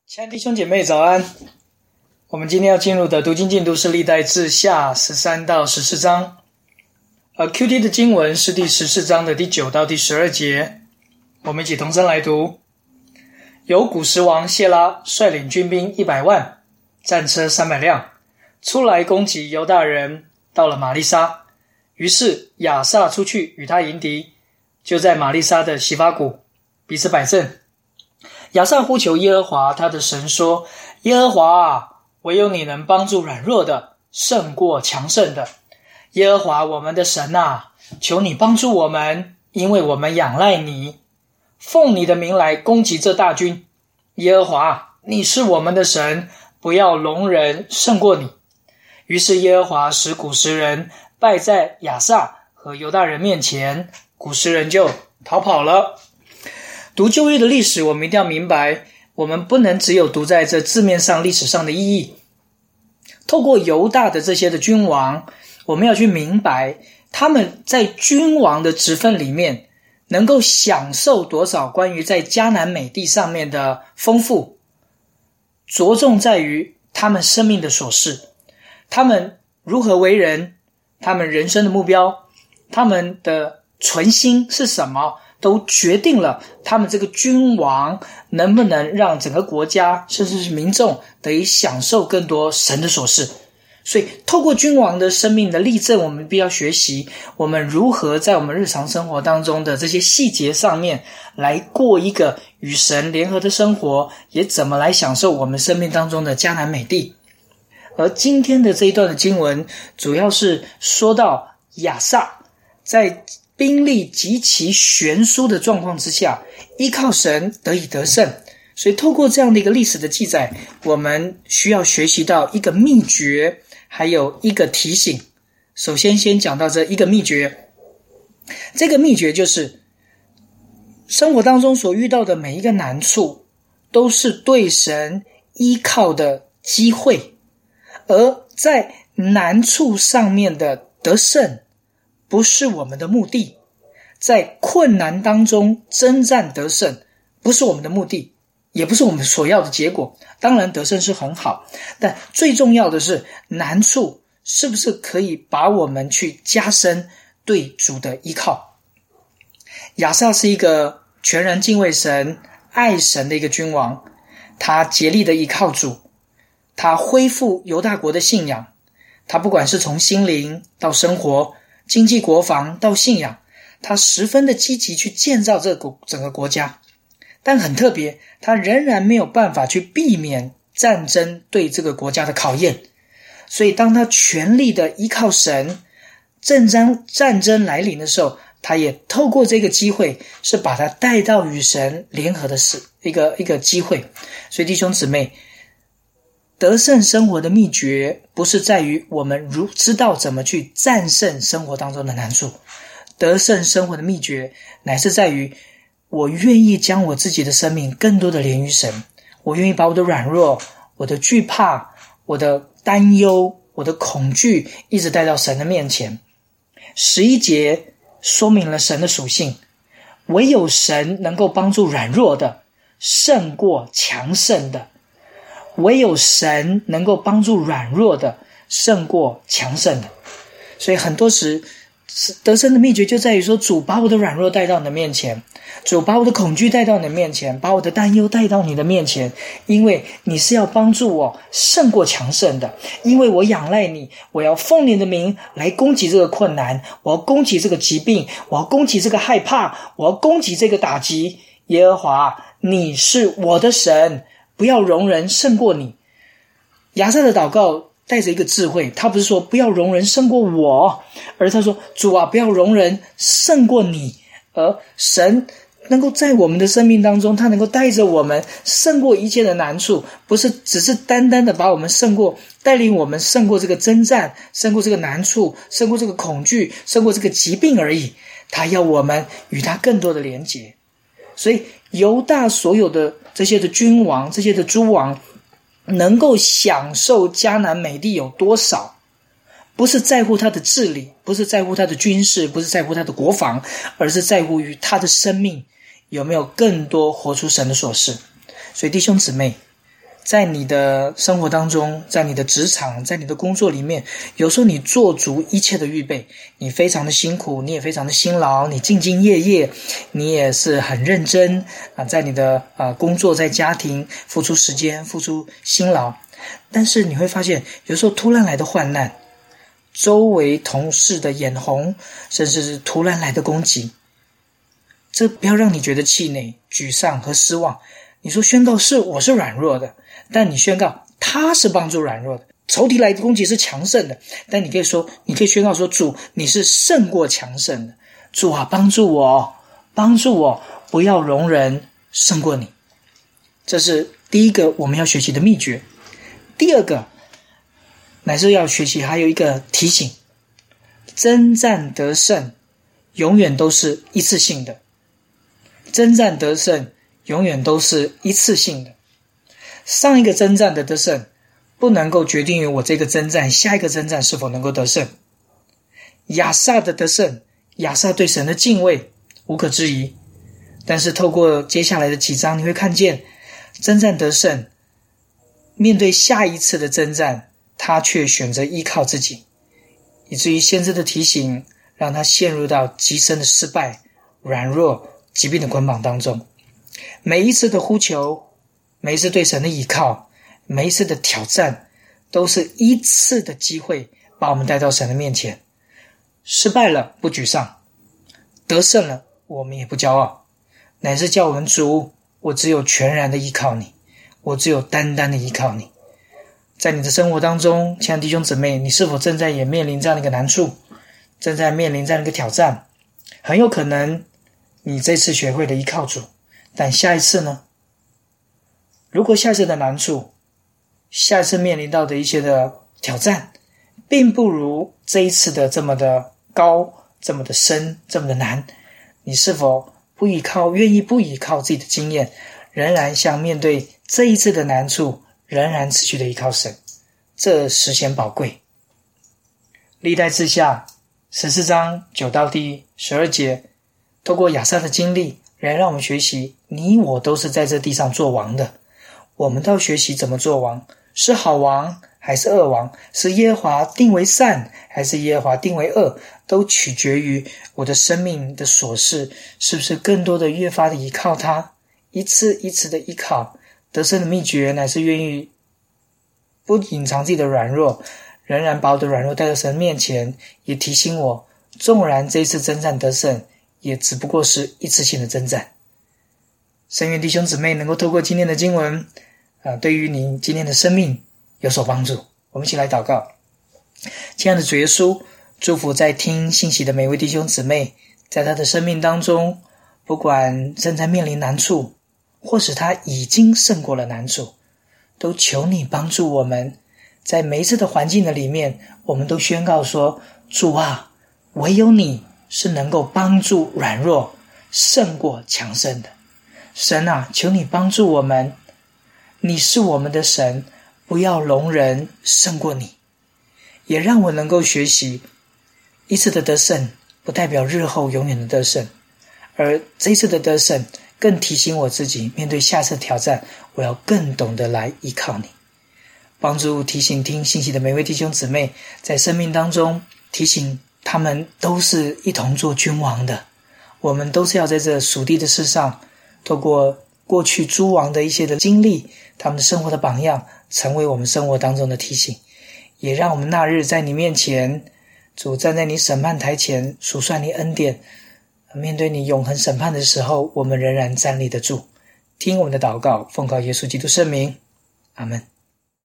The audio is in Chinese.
亲爱的弟兄姐妹早安，我们今天要进入的读经进度是历代志下13到14章，而 QT 的经文是第14章的第9到第12节，我们一起同声来读。由古时王谢拉率领军兵100万，战车300辆，出来攻击犹大人，到了玛利沙。于是亚萨出去与他迎敌，就在玛利沙的洗法谷彼此摆阵。亚萨呼求耶和华他的神说：耶和华啊，唯有你能帮助软弱的，胜过强盛的。耶和华我们的神啊，求你帮助我们，因为我们仰赖你。奉你的名来攻击这大军。耶和华，你是我们的神，不要容人胜过你。于是耶和华使古时人败在亚萨和犹大人面前，古时人就逃跑了。读旧约的历史，我们一定要明白，我们不能只有读在这字面上历史上的意义。透过犹大的这些的君王，我们要去明白他们在君王的职分里面能够享受多少关于在迦南美地上面的丰富，着重在于他们生命的所事，他们如何为人，他们人生的目标，他们的存心是什么，都决定了他们这个君王能不能让整个国家甚至是民众得以享受更多神的所事。所以透过君王的生命的例证，我们必要学习我们如何在我们日常生活当中的这些细节上面来过一个与神联合的生活，也怎么来享受我们生命当中的迦南美地。而今天的这一段的经文主要是说到亚萨在兵力极其悬殊的状况之下，依靠神得以得胜。所以透过这样的一个历史的记载，我们需要学习到一个秘诀，还有一个提醒。首先讲到这一个秘诀，这个秘诀就是生活当中所遇到的每一个难处都是对神依靠的机会，而在难处上面的得胜不是我们的目的，在困难当中征战得胜不是我们的目的，也不是我们所要的结果。当然得胜是很好，但最重要的是难处是不是可以把我们去加深对主的依靠。亚萨是一个全然敬畏神爱神的一个君王，他竭力的依靠主，他恢复犹大国的信仰，他不管是从心灵到生活，经济国防到信仰，他十分的积极去建造这个整个国家。但很特别，他仍然没有办法去避免战争对这个国家的考验。所以当他全力的依靠神，战争来临的时候，他也透过这个机会，是把他带到与神联合的一个机会。所以弟兄姊妹，得胜生活的秘诀不是在于我们知道怎么去战胜生活当中的难处，得胜生活的秘诀乃是在于我愿意将我自己的生命更多的连于神，我愿意把我的软弱，我的惧怕，我的担忧，我的恐惧一直带到神的面前。11节说明了神的属性，唯有神能够帮助软弱的胜过强盛的，唯有神能够帮助软弱的胜过强盛的。所以很多时得胜的秘诀就在于说，主把我的软弱带到你的面前，主把我的恐惧带到你的面前，把我的担忧带到你的面前，因为你是要帮助我胜过强盛的，因为我仰赖你，我要奉你的名来攻击这个困难，我要攻击这个疾病，我要攻击这个害怕，我要攻击这个打击。耶和华，你是我的神，不要容人胜过你。亚萨的祷告带着一个智慧，他不是说不要容人胜过我，而他说主啊，不要容人胜过你。而神能够在我们的生命当中，他能够带着我们胜过一切的难处，不是只是单单的把我们带领我们胜过这个征战，胜过这个难处，胜过这个恐惧，胜过这个疾病而已，他要我们与他更多的连结。所以犹大所有的这些的君王，这些的诸王能够享受迦南美地有多少，不是在乎他的治理，不是在乎他的军事，不是在乎他的国防，而是在乎于他的生命有没有更多活出神的所事。所以弟兄姊妹， 在你的生活当中，在你的职场，在你的工作里面，有时候你做足一切的预备，你非常的辛苦，你也非常的辛劳，你兢兢业业，你也是很认真在你的工作，在家庭付出时间，付出辛劳。但是你会发现，有时候突然来的患难，周围同事的眼红，甚至是突然来的攻击，这不要让你觉得气馁、沮丧和失望。你说宣告我是软弱的，但你宣告他是帮助软弱的，仇敌来的攻击是强盛的，但你可以宣告说，主，你是胜过强盛的。主啊，帮助我，不要容人胜过你。这是第一个我们要学习的秘诀。第二个乃是要学习还有一个提醒，征战得胜永远都是一次性的，征战得胜永远都是一次性的。上一个征战的得胜不能够决定于我这个征战下一个征战是否能够得胜。亚萨的得胜，亚萨对神的敬畏无可置疑，但是透过接下来的几章，你会看见征战得胜，面对下一次的征战，他却选择依靠自己，以至于先知的提醒让他陷入到极深的失败、软弱、疾病的捆绑当中。每一次的呼求，每一次对神的倚靠，每一次的挑战，都是一次的机会把我们带到神的面前。失败了不沮丧，得胜了我们也不骄傲，乃是叫我们主，我只有全然的依靠你，我只有单单的依靠你。在你的生活当中，亲爱的弟兄姊妹，你是否正在也面临这样的一个难处，正在面临这样的一个挑战？很有可能你这次学会了依靠主，但下一次呢？如果下一次的难处，下一次面临到的一些的挑战，并不如这一次的这么的高，这么的深，这么的难，你是否愿意不依靠自己的经验，仍然像面对这一次的难处，仍然持续的依靠神？这实显宝贵。历代志下14章9到第12节，透过亚萨的经历来让我们学习，你我都是在这地上做王的。我们都要学习怎么做王，是好王还是恶王，是耶和华定为善还是耶和华定为恶，都取决于我的生命的琐事是不是更多的越发的依靠他，一次一次的依靠。得胜的秘诀乃是愿意不隐藏自己的软弱，仍然把我的软弱带到神面前，也提醒我，纵然这一次征战得胜，也只不过是一次性的征战。深愿弟兄姊妹能够透过今天的经文对于您今天的生命有所帮助。我们一起来祷告。亲爱的主耶稣，祝福在听信息的每位弟兄姊妹，在他的生命当中，不管正在面临难处，或是他已经胜过了难处，都求你帮助我们，在每一次的环境的里面，我们都宣告说，主啊，唯有你是能够帮助软弱胜过强盛的。神啊，求你帮助我们，你是我们的神，不要容人胜过你。也让我能够学习，一次的得胜不代表日后永远的得胜，而这一次的得胜更提醒我自己，面对下次的挑战，我要更懂得来依靠你。帮助提醒听信息的每位弟兄姊妹，在生命当中提醒他们都是一同做君王的，我们都是要在这属地的事上，透过过去诸王的一些的经历，他们的生活的榜样，成为我们生活当中的提醒。也让我们那日在你面前，主站在你审判台前数算你恩典，面对你永恒审判的时候，我们仍然站立得住。听我们的祷告，奉靠耶稣基督圣名，阿们。